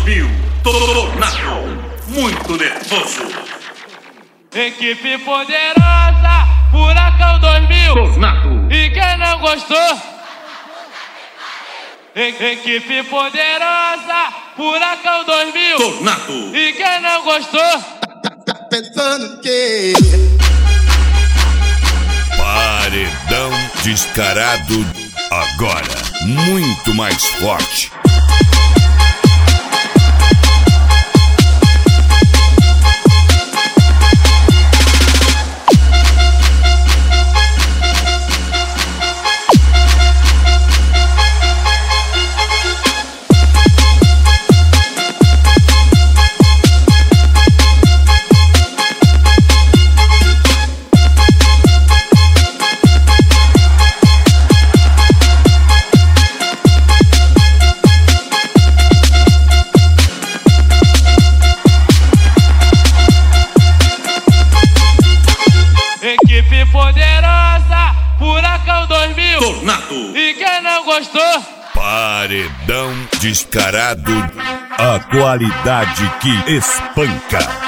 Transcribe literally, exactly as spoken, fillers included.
mil, Tornado, muito nervoso. Equipe poderosa, Furacão dois mil, Tornado. E quem não gostou? E- Equipe poderosa, Furacão dois mil, Tornado. E quem não gostou? Tá pensando que Paredão descarado agora, muito mais forte. Equipe poderosa, Furacão dois mil, Tornado. E quem não gostou? Paredão descarado, a qualidade que espanca.